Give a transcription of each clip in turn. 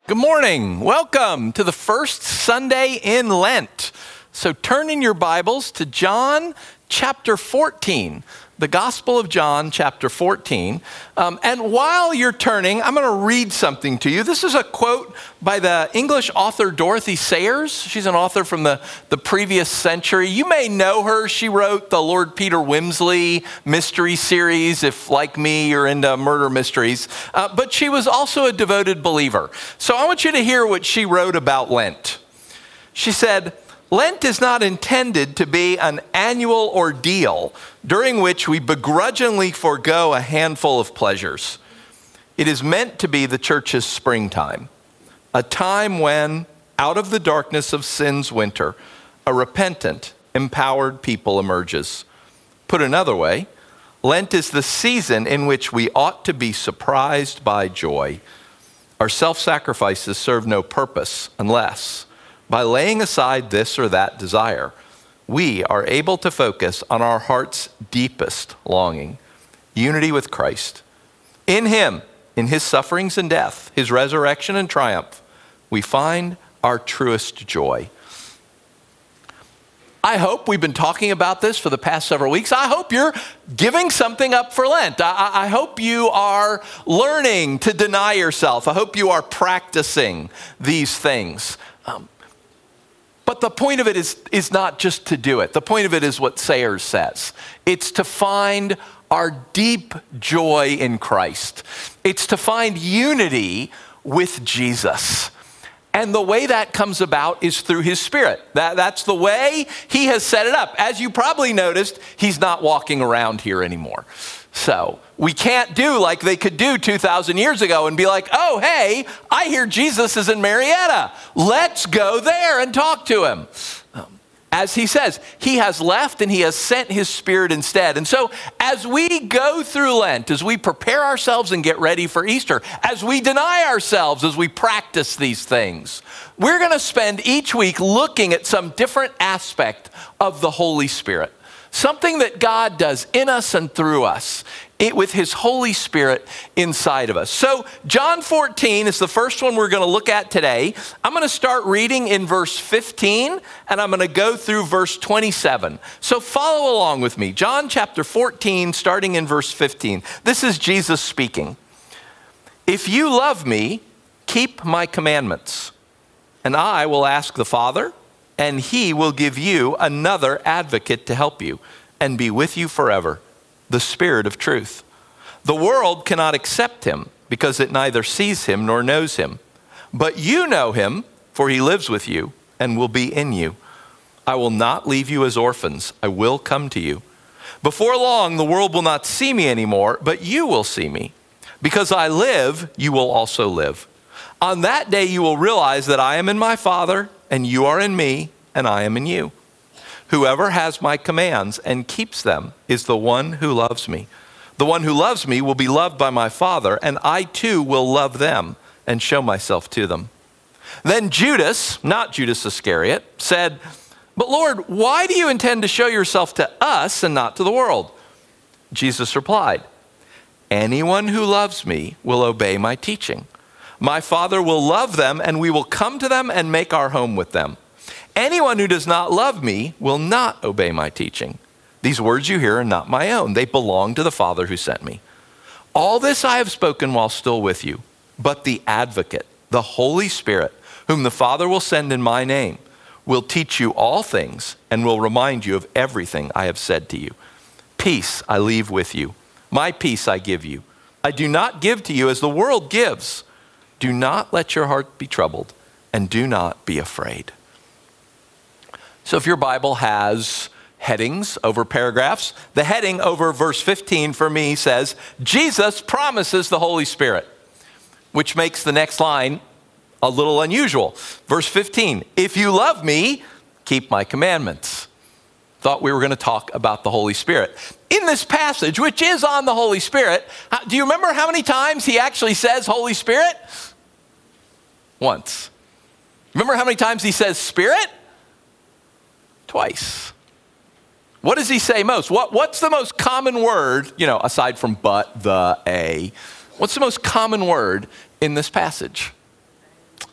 Good morning. Welcome to the first Sunday in Lent. So turn in your Bibles to John chapter 14, the Gospel of John chapter 14. And while you're turning, I'm going to read something to you. This is a quote by the English author Dorothy Sayers. She's an author from the previous century. You may know her. She wrote the Lord Peter Wimsey mystery series, if like me, you're into murder mysteries. But she was also a devoted believer. So I want you to hear what she wrote about Lent. She said, Lent is not intended to be an annual ordeal during which we begrudgingly forego a handful of pleasures. It is meant to be the church's springtime, a time when, out of the darkness of sin's winter, a repentant, empowered people emerges. Put another way, Lent is the season in which we ought to be surprised by joy. Our self-sacrifices serve no purpose unless, by laying aside this or that desire, we are able to focus on our heart's deepest longing, unity with Christ. In him, in his sufferings and death, his resurrection and triumph, we find our truest joy. I hope we've been talking about this for the past several weeks. I hope you're giving something up for Lent. I hope you are learning to deny yourself. I hope you are practicing these things. But the point of it is not just to do it. The point of it is what Sayers says. It's to find our deep joy in Christ. It's to find unity with Jesus. And the way that comes about is through his Spirit. That's the way he has set it up. As you probably noticed, he's not walking around here anymore. So we can't do like they could do 2,000 years ago and be like, oh, hey, I hear Jesus is in Marietta. Let's go there and talk to him. As he says, he has left and he has sent his Spirit instead. And so as we go through Lent, as we prepare ourselves and get ready for Easter, as we deny ourselves, as we practice these things, we're going to spend each week looking at some different aspect of the Holy Spirit. Something that God does in us and through us with his Holy Spirit inside of us. So John 14 is the first one we're going to look at today. I'm going to start reading in verse 15 and I'm going to go through verse 27. So follow along with me. John chapter 14, starting in verse 15. This is Jesus speaking. If you love me, keep my commandments, and I will ask the Father, and he will give you another advocate to help you and be with you forever, the Spirit of truth. The world cannot accept him because it neither sees him nor knows him. But you know him, for he lives with you and will be in you. I will not leave you as orphans. I will come to you. Before long, the world will not see me anymore, but you will see me. Because I live, you will also live. On that day, you will realize that I am in my Father, and you are in me, and I am in you. Whoever has my commands and keeps them is the one who loves me. The one who loves me will be loved by my Father, and I too will love them and show myself to them. Then Judas, not Judas Iscariot, said, But Lord, why do you intend to show yourself to us and not to the world? Jesus replied, Anyone who loves me will obey my teaching. My Father will love them, and we will come to them and make our home with them. Anyone who does not love me will not obey my teaching. These words you hear are not my own. They belong to the Father who sent me. All this I have spoken while still with you, but the advocate, the Holy Spirit, whom the Father will send in my name, will teach you all things and will remind you of everything I have said to you. Peace I leave with you. My peace I give you. I do not give to you as the world gives. Do not let your heart be troubled, and do not be afraid. So if your Bible has headings over paragraphs, the heading over verse 15 for me says, Jesus promises the Holy Spirit, which makes the next line a little unusual. Verse 15, if you love me, keep my commandments. Thought we were going to talk about the Holy Spirit. In this passage, which is on the Holy Spirit, do you remember how many times he actually says Holy Spirit? Once. Remember how many times he says Spirit? Twice. What does he say most? What's the most common word, aside from but, the, a? What's the most common word in this passage?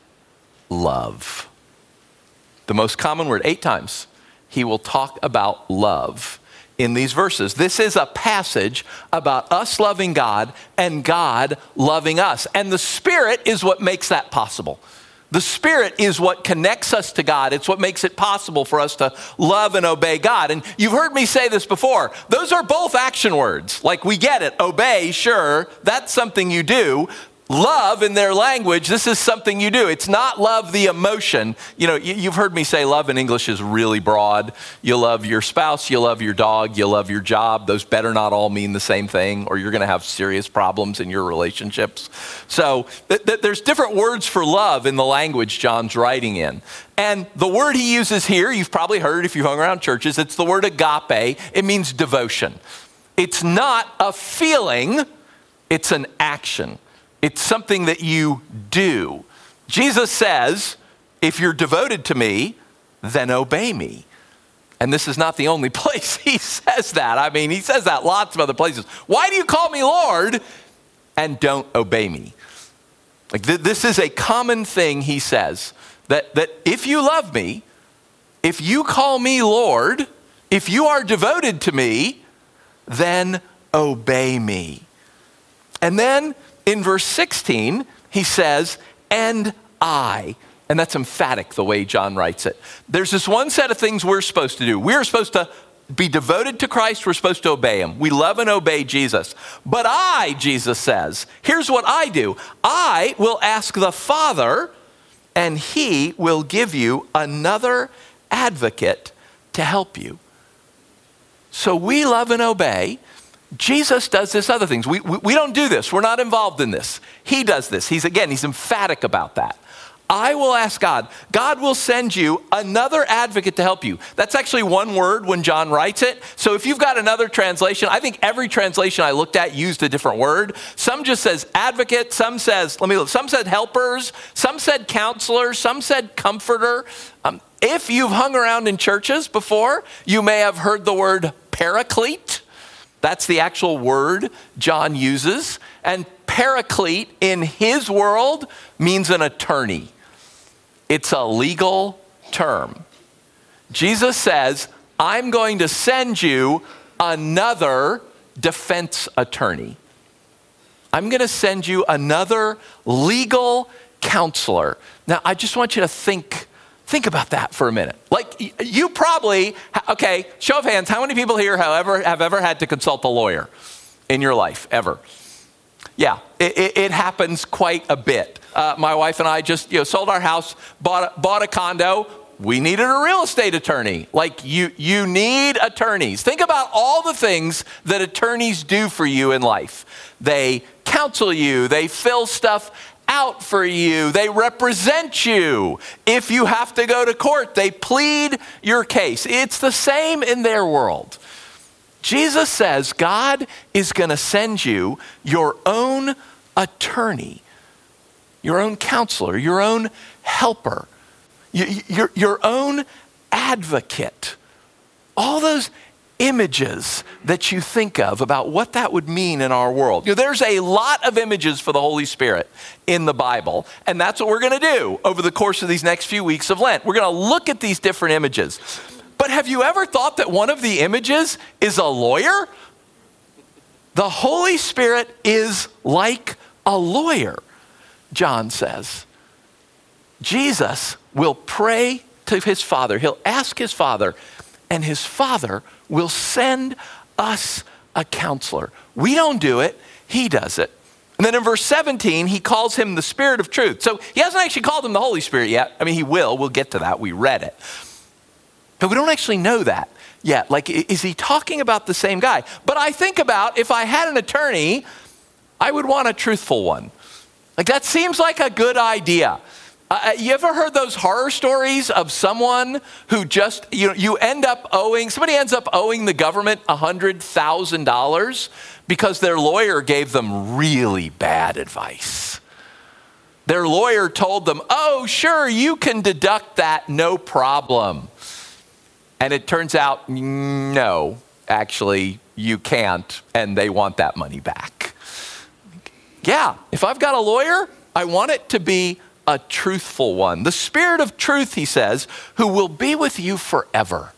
love. The most common word, 8 times, he will talk about love in these verses. This is a passage about us loving God and God loving us. And the Spirit is what makes that possible. The Spirit is what connects us to God. It's what makes it possible for us to love and obey God. And you've heard me say this before. Those are both action words. Like, we get it. Obey, sure, that's something you do. Love, in their language, this is something you do. It's not love the emotion. You know, you've heard me say love in English is really broad. You love your spouse, you love your dog, you love your job. Those better not all mean the same thing, or you're going to have serious problems in your relationships. So there's different words for love in the language John's writing in. And the word he uses here, you've probably heard if you've hung around churches, it's the word agape. It means devotion. It's not a feeling, it's an action. It's something that you do. Jesus says, if you're devoted to me, then obey me. And this is not the only place he says that. I mean, he says that lots of other places. Why do you call me Lord and don't obey me? Like, this is a common thing he says, that if you love me, if you call me Lord, if you are devoted to me, then obey me. And then in verse 16, he says, and I. And that's emphatic the way John writes it. There's this one set of things we're supposed to do. We're supposed to be devoted to Christ. We're supposed to obey him. We love and obey Jesus. But I, Jesus says, here's what I do. I will ask the Father, and he will give you another advocate to help you. So we love and obey. Jesus does this other things. We don't do this. We're not involved in this. He does this. He's emphatic about that. I will ask God. God will send you another advocate to help you. That's actually one word when John writes it. So if you've got another translation, I think every translation I looked at used a different word. Some just says advocate. Some says, some said helpers. Some said counselor. Some said comforter. If you've hung around in churches before, you may have heard the word paraclete. That's the actual word John uses. And paraclete in his world means an attorney. It's a legal term. Jesus says, I'm going to send you another defense attorney. I'm going to send you another legal counselor. Now, I just want you to think about that for a minute. Like, you probably, okay, show of hands, how many people here have ever had to consult a lawyer in your life, ever? Yeah, it happens quite a bit. My wife and I just sold our house, bought a condo. We needed a real estate attorney. Like, you need attorneys. Think about all the things that attorneys do for you in life. They counsel you. They fill stuff out for you. They represent you. If you have to go to court, they plead your case. It's the same in their world. Jesus says God is going to send you your own attorney, your own counselor, your own helper, your own advocate. All those images that you think of about what that would mean in our world. There's a lot of images for the Holy Spirit in the Bible, and that's what we're going to do over the course of these next few weeks of Lent. We're going to look at these different images. But have you ever thought that one of the images is a lawyer? The Holy Spirit is like a lawyer, John says. Jesus will pray to his Father. He'll ask his Father, and his Father will send us a counselor. We don't do it. He does it. And then in verse 17, he calls him the Spirit of truth. So he hasn't actually called him the Holy Spirit yet. I mean, he will. We'll get to that. We read it. But we don't actually know that yet. Like, is he talking about the same guy? But I think about, if I had an attorney, I would want a truthful one. Like, that seems like a good idea. You ever heard those horror stories of someone who just, somebody ends up owing the government $100,000 because their lawyer gave them really bad advice? Their lawyer told them, oh, sure, you can deduct that, no problem. And it turns out, no, actually, you can't, and they want that money back. Yeah, if I've got a lawyer, I want it to be a truthful one. The Spirit of truth, he says, who will be with you forever.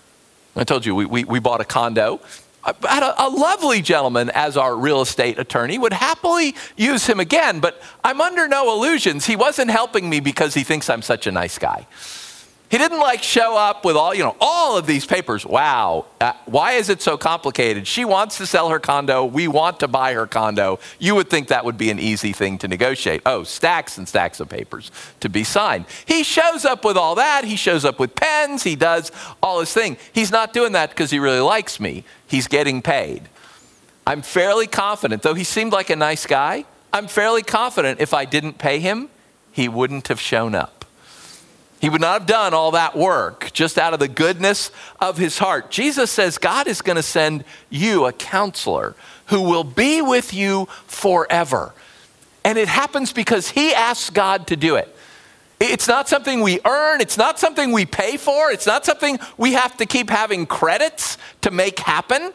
I told you, we bought a condo. I had a lovely gentleman as our real estate attorney, would happily use him again, but I'm under no illusions. He wasn't helping me because he thinks I'm such a nice guy. He didn't show up with all of these papers. Wow, why is it so complicated? She wants to sell her condo. We want to buy her condo. You would think that would be an easy thing to negotiate. Oh, stacks and stacks of papers to be signed. He shows up with all that. He shows up with pens. He does all his thing. He's not doing that because he really likes me. He's getting paid. I'm fairly confident, though he seemed like a nice guy, I'm fairly confident if I didn't pay him, he wouldn't have shown up. He would not have done all that work just out of the goodness of his heart. Jesus says God is going to send you a counselor who will be with you forever. And it happens because he asks God to do it. It's not something we earn. It's not something we pay for. It's not something we have to keep having credits to make happen.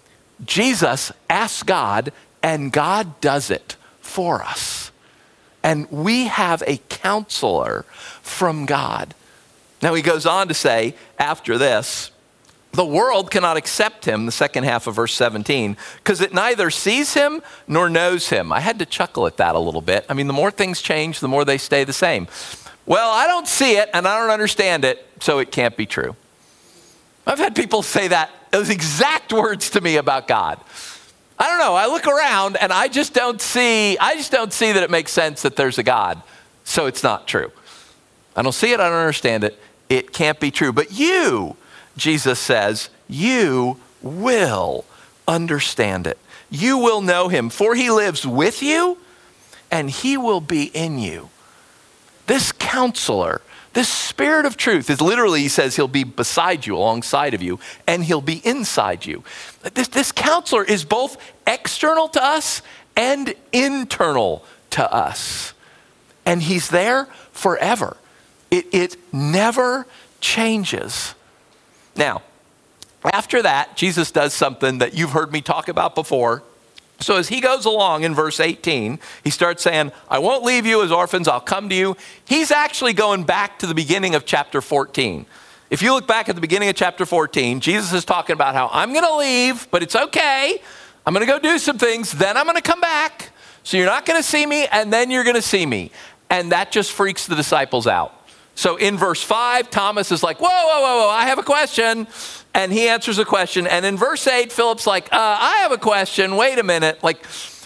Jesus asks God, and God does it for us. And we have a counselor from God. Now he goes on to say after this, the world cannot accept him, the second half of verse 17, because it neither sees him nor knows him. I had to chuckle at that a little bit. I mean, the more things change, the more they stay the same. Well, I don't see it and I don't understand it, so it can't be true. I've had people say those exact words to me about God. I don't know. I look around and I just don't see that it makes sense that there's a God. So it's not true. I don't see it. I don't understand it. It can't be true. But you, Jesus says, you will understand it. You will know him, for he lives with you and he will be in you. This counselor, this Spirit of truth is literally, he says, he'll be beside you, alongside of you, and he'll be inside you. This counselor is both external to us and internal to us. And he's there forever. It never changes. Now, after that, Jesus does something that you've heard me talk about before. So as he goes along in verse 18, he starts saying, I won't leave you as orphans, I'll come to you. He's actually going back to the beginning of chapter 14. If you look back at the beginning of chapter 14, Jesus is talking about how I'm going to leave, but it's okay. I'm going to go do some things, then I'm going to come back. So you're not going to see me, and then you're going to see me. And that just freaks the disciples out. So in verse 5, Thomas is like, whoa, I have a question. And he answers a question. And in verse 8, Philip's like, I have a question. Wait a minute. Like,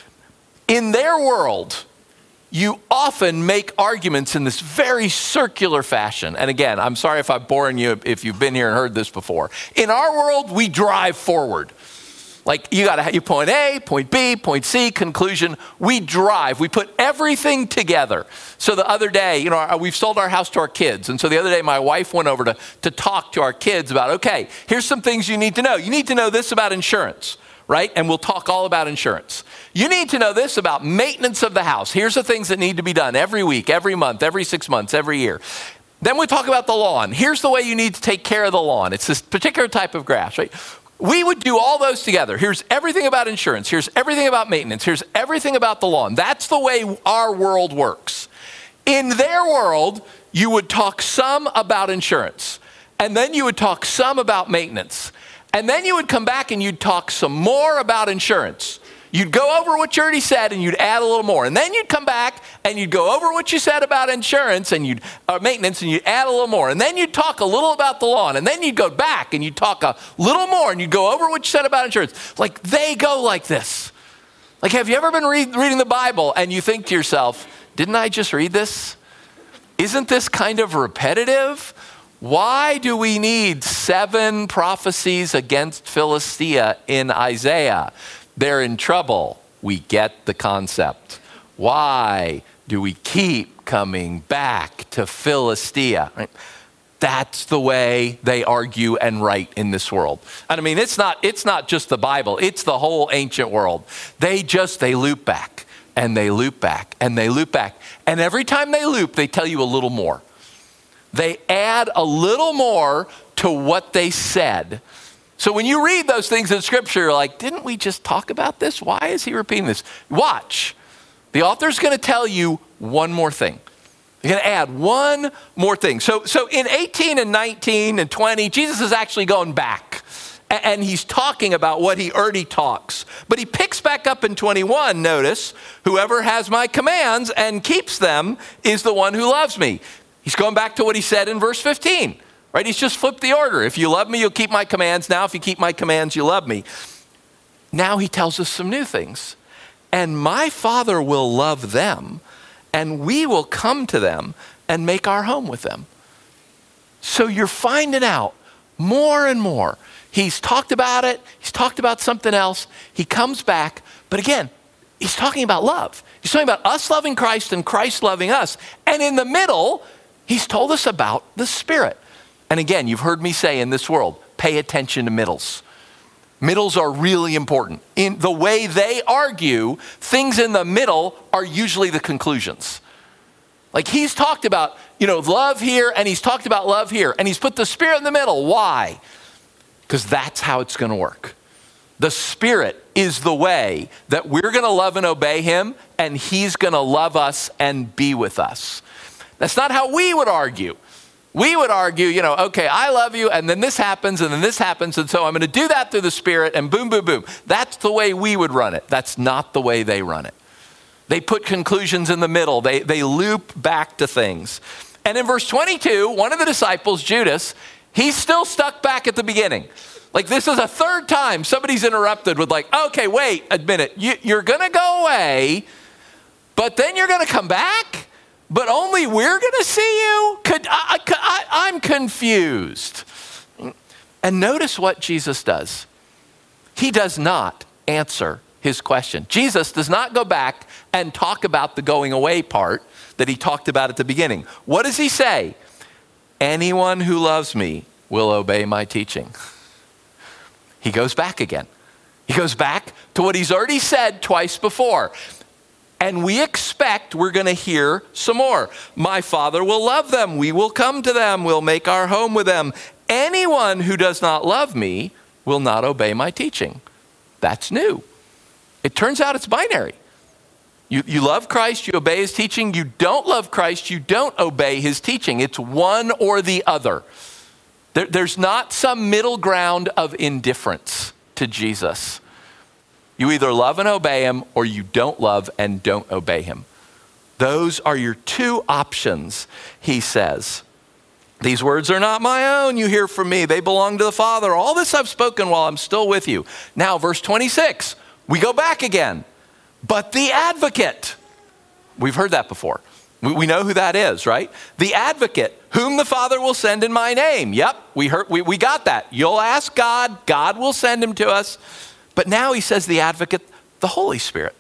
in their world, you often make arguments in this very circular fashion. And again, I'm sorry if I'm boring you if you've been here and heard this before. In our world, we drive forward. Like you point A, point B, point C, conclusion. We drive. We put everything together. So the other day, we've sold our house to our kids. And so the other day, my wife went over to talk to our kids about, okay, here's some things you need to know. You need to know this about insurance, right? And we'll talk all about insurance. You need to know this about maintenance of the house. Here's the things that need to be done every week, every month, every 6 months, every year. Then we talk about the lawn. Here's the way you need to take care of the lawn. It's this particular type of grass, right? We would do all those together. Here's everything about insurance. Here's everything about maintenance. Here's everything about the lawn. That's the way our world works. In their world, you would talk some about insurance. And then you would talk some about maintenance. And then you would come back and you'd talk some more about insurance. You'd go over what you already said and you'd add a little more. And then you'd come back and you'd go over what you said about insurance and maintenance and you'd add a little more. And then you'd talk a little about the lawn. And then you'd go back and you'd talk a little more and you'd go over what you said about insurance. Like they go like this. Like have you ever been reading the Bible and you think to yourself, didn't I just read this? Isn't this kind of repetitive? Why do we need 7 prophecies against Philistia in Isaiah? They're in trouble. We get the concept. Why do we keep coming back to Philistia? Right? That's the way they argue and write in this world. And I mean, it's not just the Bible. It's the whole ancient world. They loop back and they loop back and they loop back. And every time they loop, they tell you a little more. They add a little more to what they said. So when you read those things in Scripture, you're like, didn't we just talk about this? Why is he repeating this? Watch. The author's going to tell you one more thing. I'm going to add one more thing. So in 18 and 19 and 20, Jesus is actually going back. And he's talking about what he already talks. But he picks back up in 21, notice, whoever has my commands and keeps them is the one who loves me. He's going back to what he said in verse 15, right? He's just flipped the order. If you love me, you'll keep my commands. Now, if you keep my commands, you love me. Now he tells us some new things. And my Father will love them, and we will come to them and make our home with them. So you're finding out more and more. He's talked about it. He's talked about something else. He comes back. But again, he's talking about love. He's talking about us loving Christ and Christ loving us. And in the middle, he's told us about the Spirit. And again, you've heard me say in this world, pay attention to middles. Middles are really important. In the way they argue, things in the middle are usually the conclusions. Like he's talked about, love here, and he's talked about love here. And he's put the Spirit in the middle. Why? Because that's how it's going to work. The Spirit is the way that we're going to love and obey him, and he's going to love us and be with us. That's not how we would argue. We would argue, okay, I love you, and then this happens, and then this happens, and so I'm going to do that through the Spirit, and boom, boom, boom. That's the way we would run it. That's not the way they run it. They put conclusions in the middle. They loop back to things. And in verse 22, one of the disciples, Judas, he's still stuck back at the beginning. Like this is a third time somebody's interrupted with okay, wait a minute. You're going to go away, but then you're going to come back, but only we're going to see you? I'm confused. And notice what Jesus does. He does not answer his question. Jesus does not go back and talk about the going away part that he talked about at the beginning. What does he say? Anyone who loves me will obey my teaching. He goes back again. He goes back to what he's already said twice before. And we expect we're going to hear some more. My Father will love them. We will come to them. We'll make our home with them. Anyone who does not love me will not obey my teaching. That's new. It turns out it's binary. You love Christ, you obey his teaching. You don't love Christ, you don't obey his teaching. It's one or the other. There's not some middle ground of indifference to Jesus. You either love and obey him, or you don't love and don't obey him. Those are your two options, he says. These words are not my own, you hear from me. They belong to the Father. All this I've spoken while I'm still with you. Now, verse 26, we go back again. But the advocate, we've heard that before. We know who that is, right? The advocate, whom the Father will send in my name. Yep, we got that. You'll ask God, God will send him to us. But now he says the advocate, the Holy Spirit.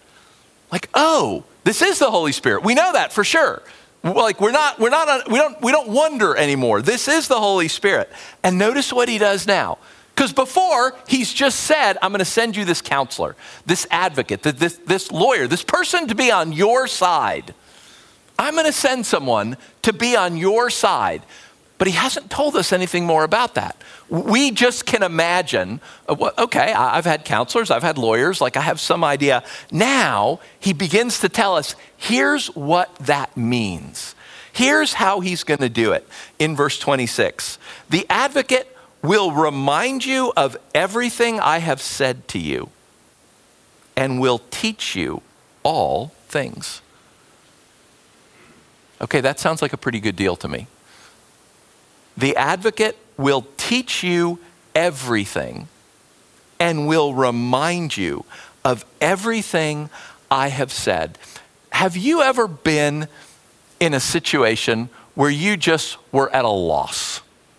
This is the Holy Spirit. We know that for sure. We don't wonder anymore. This is the Holy Spirit. And notice what he does now. Because before, he's just said, I'm going to send you this counselor, this advocate, this lawyer, this person to be on your side. I'm going to send someone to be on your side. But he hasn't told us anything more about that. We just can imagine, okay, I've had counselors, I've had lawyers, I have some idea. Now, he begins to tell us, here's what that means. Here's how he's going to do it in verse 26. The advocate will remind you of everything I have said to you and will teach you all things. Okay, that sounds like a pretty good deal to me. The advocate will teach you everything and will remind you of everything I have said. Have you ever been in a situation where you just were at a loss?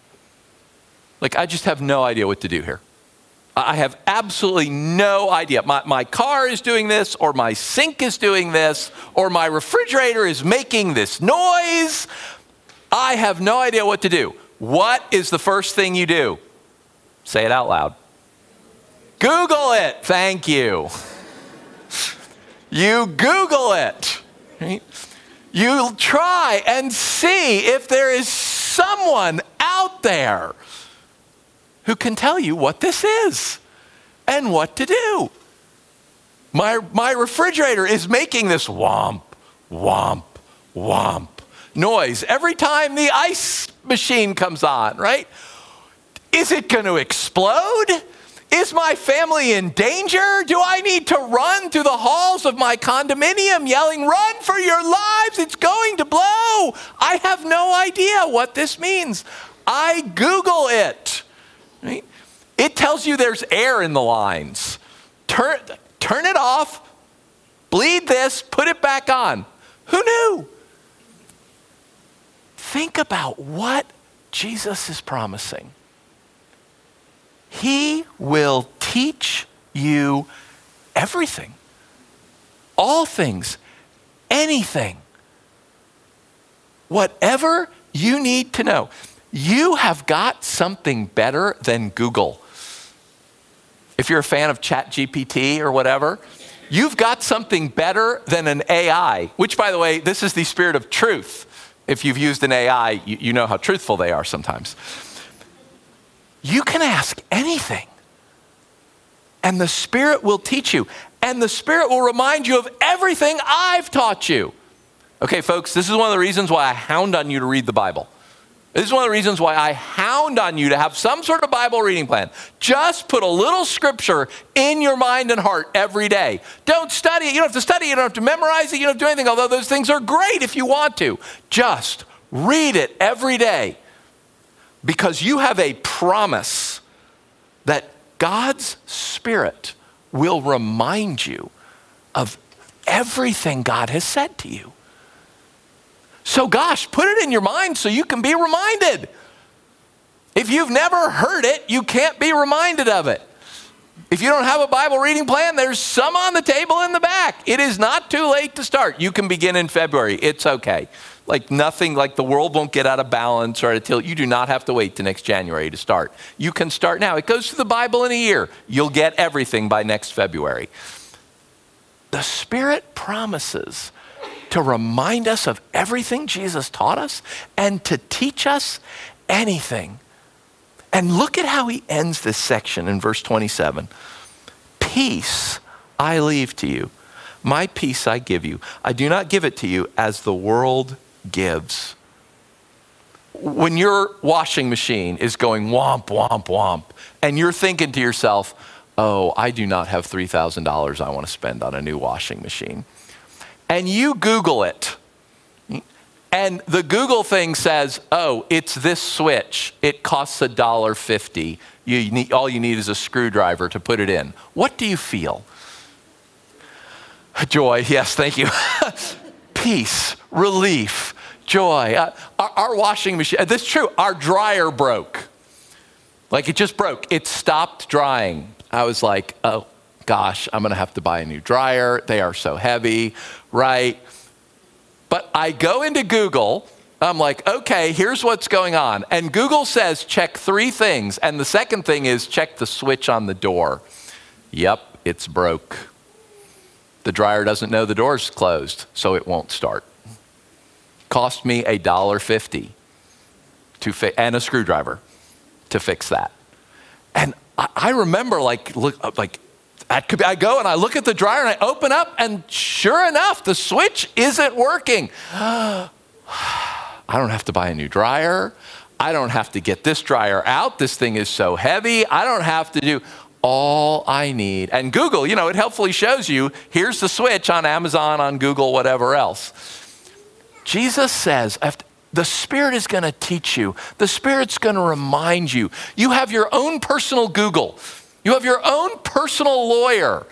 I just have no idea what to do here. I have absolutely no idea. My car is doing this, or my sink is doing this, or my refrigerator is making this noise. I have no idea what to do. What is the first thing you do? Say it out loud. Google it. Thank you. You Google it. Right? You try and see if there is someone out there who can tell you what this is and what to do. My refrigerator is making this womp, womp, womp noise every time the ice machine comes on, right? Is it going to explode? Is my family in danger? Do I need to run through the halls of my condominium yelling, run for your lives, it's going to blow? I have no idea what this means. I Google it. Right? It tells you there's air in the lines. Turn it off, bleed this, put it back on. Who knew? Think about what Jesus is promising. He will teach you everything, all things, anything, whatever you need to know. You have got something better than Google. If you're a fan of ChatGPT or whatever, you've got something better than an AI, which, by the way, this is the spirit of truth. If you've used an AI, you know how truthful they are sometimes. You can ask anything, and the Spirit will teach you, and the Spirit will remind you of everything I've taught you. Okay, folks, this is one of the reasons why I hound on you to read the Bible. This is one of the reasons why I hound on you to have some sort of Bible reading plan. Just put a little scripture in your mind and heart every day. Don't study it. You don't have to study it. You don't have to memorize it. You don't have to do anything, although those things are great if you want to. Just read it every day, because you have a promise that God's Spirit will remind you of everything God has said to you. So gosh, put it in your mind so you can be reminded. If you've never heard it, you can't be reminded of it. If you don't have a Bible reading plan, there's some on the table in the back. It is not too late to start. You can begin in February. It's okay. Like nothing, like the world won't get out of balance or at a tilt. You do not have to wait to next January to start. You can start now. It goes through the Bible in a year. You'll get everything by next February. The Spirit promises to remind us of everything Jesus taught us and to teach us anything. And look at how he ends this section in verse 27. Peace I leave to you. My peace I give you. I do not give it to you as the world gives. When your washing machine is going womp, womp, womp, and you're thinking to yourself, oh, I do not have $3,000 I want to spend on a new washing machine. And you Google it, and the Google thing says, oh, it's this switch. It costs $1.50. All you need is a screwdriver to put it in. What do you feel? Joy, yes, thank you. Peace, relief, joy. Our washing machine, this is true, our dryer broke. Like it just broke. It stopped drying. I was like, oh gosh, I'm gonna have to buy a new dryer. They are so heavy, right? But I go into Google, I'm like, okay, here's what's going on. And Google says, check 3 things. And the second thing is check the switch on the door. Yep, it's broke. The dryer doesn't know the door's closed, so it won't start. Cost me $1.50 and a screwdriver to fix that. And I remember I go and I look at the dryer and I open up and sure enough, the switch isn't working. I don't have to buy a new dryer. I don't have to get this dryer out. This thing is so heavy. I don't have to do all I need. And Google, it helpfully shows you, here's the switch on Amazon, on Google, whatever else. Jesus says, the Spirit is going to teach you. The Spirit's going to remind you. You have your own personal Google. You have your own personal lawyer.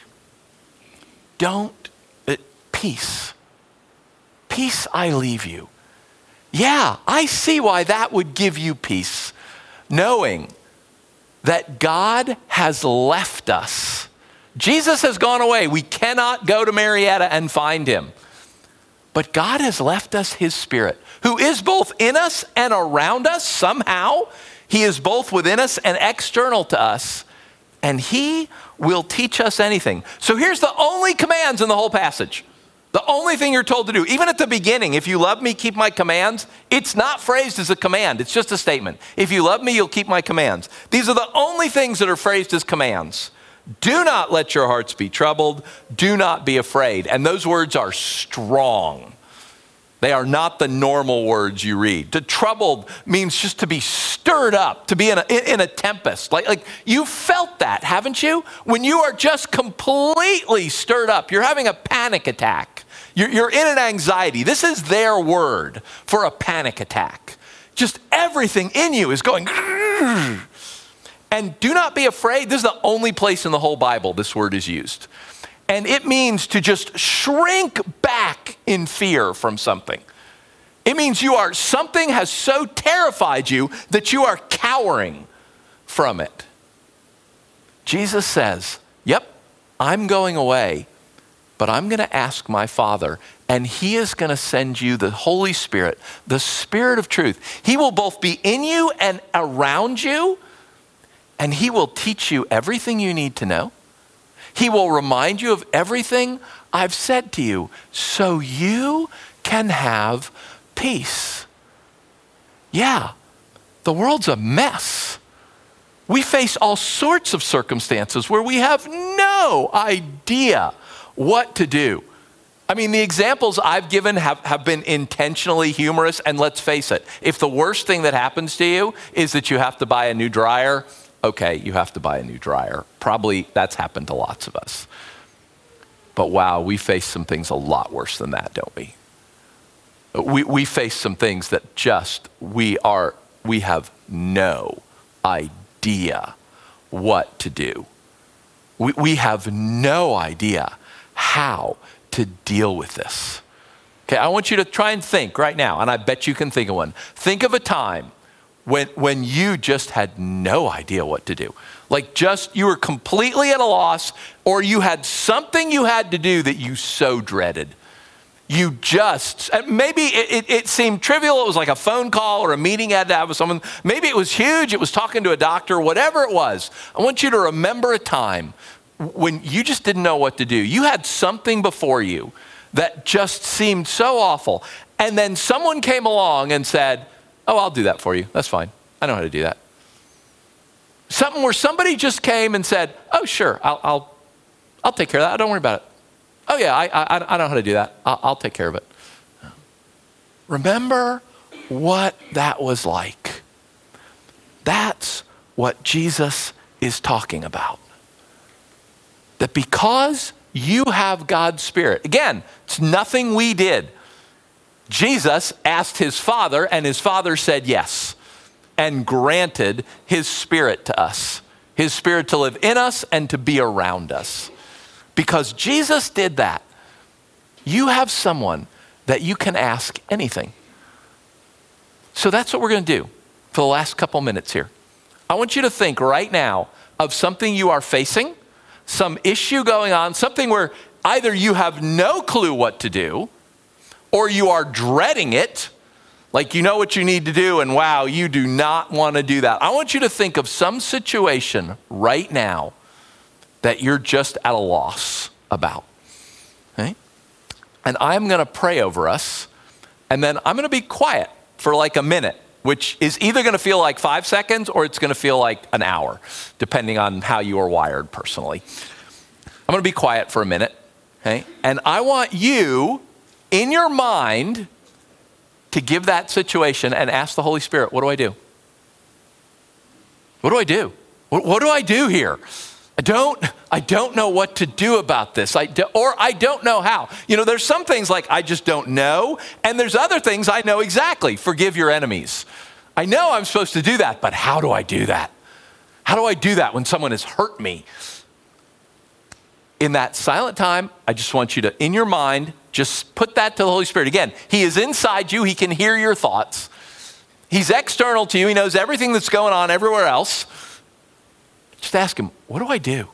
Peace. Peace I leave you. Yeah, I see why that would give you peace. Knowing that God has left us. Jesus has gone away. We cannot go to Marietta and find him. But God has left us his Spirit, who is both in us and around us somehow. He is both within us and external to us. And he will teach us anything. So here's the only commands in the whole passage. The only thing you're told to do, even at the beginning, if you love me, keep my commands, it's not phrased as a command. It's just a statement. If you love me, you'll keep my commands. These are the only things that are phrased as commands. Do not let your hearts be troubled. Do not be afraid. And those words are strong. They are not the normal words you read. To troubled means just to be stirred up, to be in a tempest. Like you felt that, haven't you? When you are just completely stirred up, you're having a panic attack. You're in an anxiety. This is their word for a panic attack. Just everything in you is going. And do not be afraid. This is the only place in the whole Bible this word is used. And it means to just shrink back in fear from something. It means something has so terrified you that you are cowering from it. Jesus says, yep, I'm going away, but I'm going to ask my Father, and he is going to send you the Holy Spirit, the Spirit of truth. He will both be in you and around you, and he will teach you everything you need to know. He will remind you of everything I've said to you so you can have peace. Yeah, the world's a mess. We face all sorts of circumstances where we have no idea what to do. I mean, the examples I've given have been intentionally humorous, and let's face it, if the worst thing that happens to you is that you have to buy a new dryer, okay, you have to buy a new dryer. Probably that's happened to lots of us. But wow, we face some things a lot worse than that, don't we? We face some things that just, we have no idea what to do. We have no idea how to deal with this. Okay, I want you to try and think right now, and I bet you can think of one. Think of a time when you just had no idea what to do. Like just, you were completely at a loss, or you had something you had to do that you so dreaded. You just, maybe it seemed trivial. It was like a phone call or a meeting you had to have with someone. Maybe it was huge. It was talking to a doctor, whatever it was. I want you to remember a time when you just didn't know what to do. You had something before you that just seemed so awful. And then someone came along and said, oh, I'll do that for you. That's fine. I know how to do that. Something where somebody just came and said, oh, sure, I'll take care of that. Don't worry about it. Oh, yeah, I know how to do that. I'll take care of it. Remember what that was like. That's what Jesus is talking about. That because you have God's Spirit, again, it's nothing we did. Jesus asked his Father, and his Father said yes, and granted his Spirit to us, his Spirit to live in us and to be around us. Because Jesus did that, you have someone that you can ask anything. So that's what we're going to do for the last couple minutes here. I want you to think right now of something you are facing, some issue going on, something where either you have no clue what to do, or you are dreading it, like you know what you need to do, and wow, you do not want to do that. I want you to think of some situation right now that you're just at a loss about. Okay? And I'm going to pray over us, and then I'm going to be quiet for like a minute, which is either going to feel like 5 seconds or it's going to feel like an hour, depending on how you are wired personally. I'm going to be quiet for a minute, okay? And I want you, in your mind, to give that situation and ask the Holy Spirit, what do I do? What do I do? What do I do here? I don't know what to do about this, I don't know how. You know, there's some things like I just don't know, and there's other things I know exactly. Forgive your enemies. I know I'm supposed to do that, but how do I do that? How do I do that when someone has hurt me? In that silent time, I just want you to, in your mind, just put that to the Holy Spirit. Again, he is inside you. He can hear your thoughts. He's external to you. He knows everything that's going on everywhere else. Just ask him, what do I do?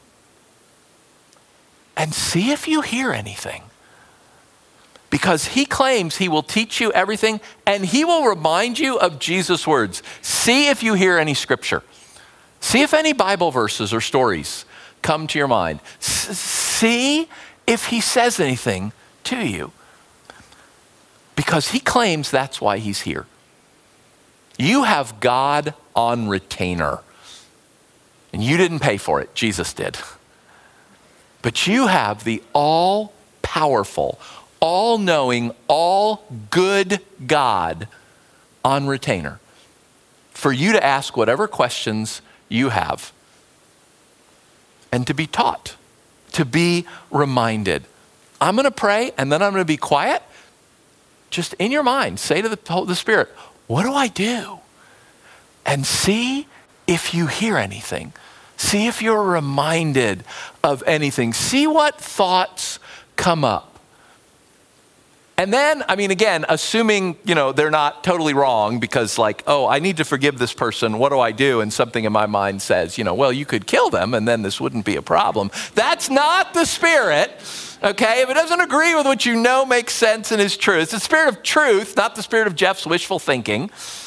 And see if you hear anything. Because he claims he will teach you everything, and he will remind you of Jesus' words. See if you hear any scripture. See if any Bible verses or stories come to your mind. See if he says anything to you. Because he claims that's why he's here. You have God on retainer. And you didn't pay for it, Jesus did. But you have the all-powerful, all-knowing, all-good God on retainer for you to ask whatever questions you have and to be taught, to be reminded. I'm going to pray and then I'm going to be quiet. Just in your mind, say to the Spirit, what do I do? And see if you hear anything. See if you're reminded of anything. See what thoughts come up. And then, again, assuming, they're not totally wrong because I need to forgive this person. What do I do? And something in my mind says, well, you could kill them and then this wouldn't be a problem. That's not the Spirit, okay? If it doesn't agree with what you know makes sense and is true, it's the Spirit of truth, not the spirit of Jeff's wishful thinking.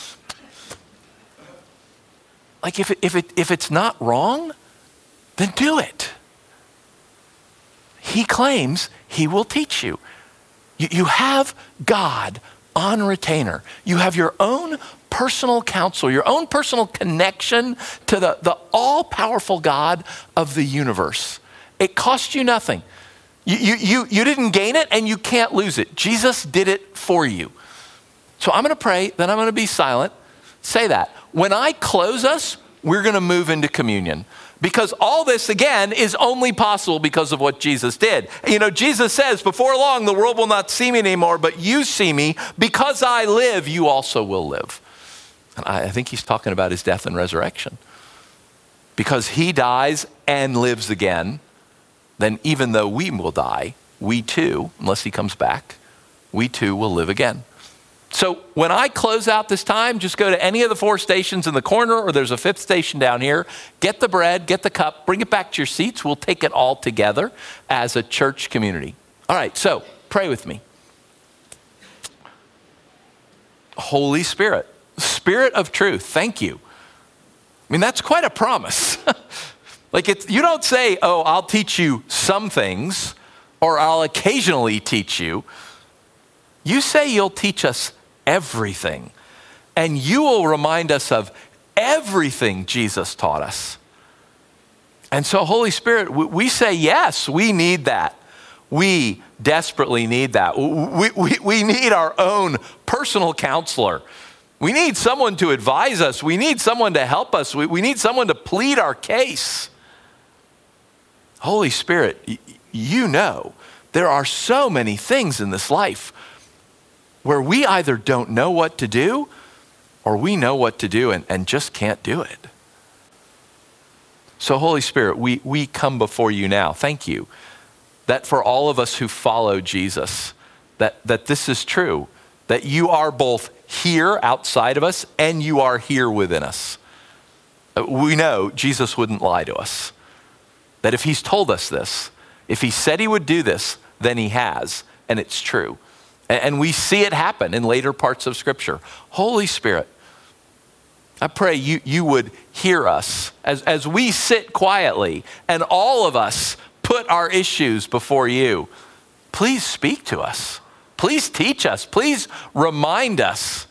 If it's not wrong, then do it. He claims he will teach you. You have God on retainer. You have your own personal counselor, your own personal connection to the all-powerful God of the universe. It costs you nothing. You didn't gain it and you can't lose it. Jesus did it for you. So I'm going to pray, then I'm going to be silent. Say that. When I close us, we're going to move into communion. Because all this, again, is only possible because of what Jesus did. Jesus says, before long, the world will not see me anymore, but you see me. Because I live, you also will live. And I think he's talking about his death and resurrection. Because he dies and lives again, then even though we will die, we too, unless he comes back, we too will live again. So when I close out this time, just go to any of the 4 stations in the corner, or there's a 5th station down here. Get the bread, get the cup, bring it back to your seats. We'll take it all together as a church community. All right, so pray with me. Holy Spirit, Spirit of truth, thank you. That's quite a promise. You don't say, oh, I'll teach you some things, or I'll occasionally teach you. You say you'll teach us everything, and you will remind us of everything Jesus taught us. And so, Holy Spirit, we say yes, we need that. We desperately need that. We need our own personal counselor. We need someone to advise us. We need someone to help us. We need someone to plead our case. Holy Spirit, there are so many things in this life where we either don't know what to do or we know what to do and just can't do it. So Holy Spirit, we come before you now. Thank you that for all of us who follow Jesus, that this is true, that you are both here outside of us and you are here within us. We know Jesus wouldn't lie to us. That if he's told us this, if he said he would do this, then he has, and it's true. And we see it happen in later parts of Scripture. Holy Spirit, I pray you would hear us as we sit quietly and all of us put our issues before you. Please speak to us. Please teach us. Please remind us.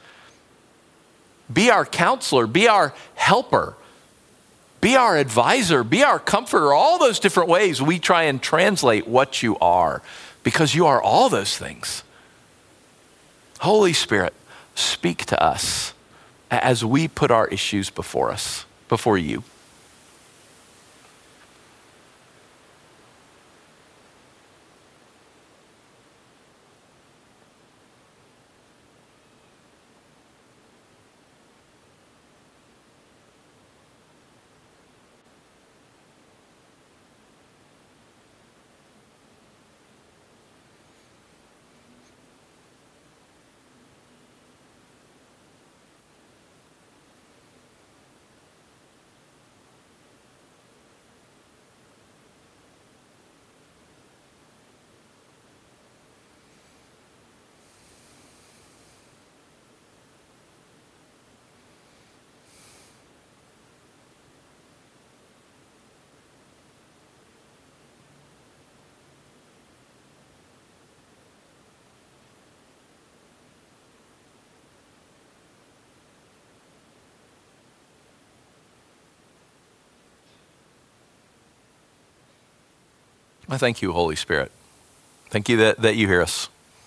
Be our counselor. Be our helper. Be our advisor. Be our comforter. All those different ways we try and translate what you are, because you are all those things. Holy Spirit, speak to us as we put our issues before you. I thank you, Holy Spirit. Thank you that you hear us.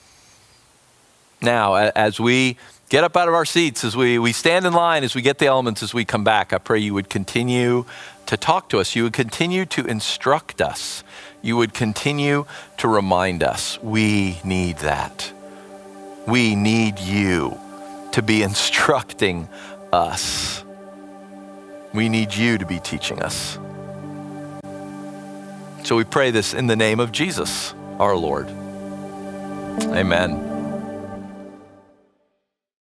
Now, as we get up out of our seats, as we stand in line, as we get the elements, as we come back, I pray you would continue to talk to us. You would continue to instruct us. You would continue to remind us. We need that. We need you to be instructing us. We need you to be teaching us. So we pray this in the name of Jesus, our Lord. Amen.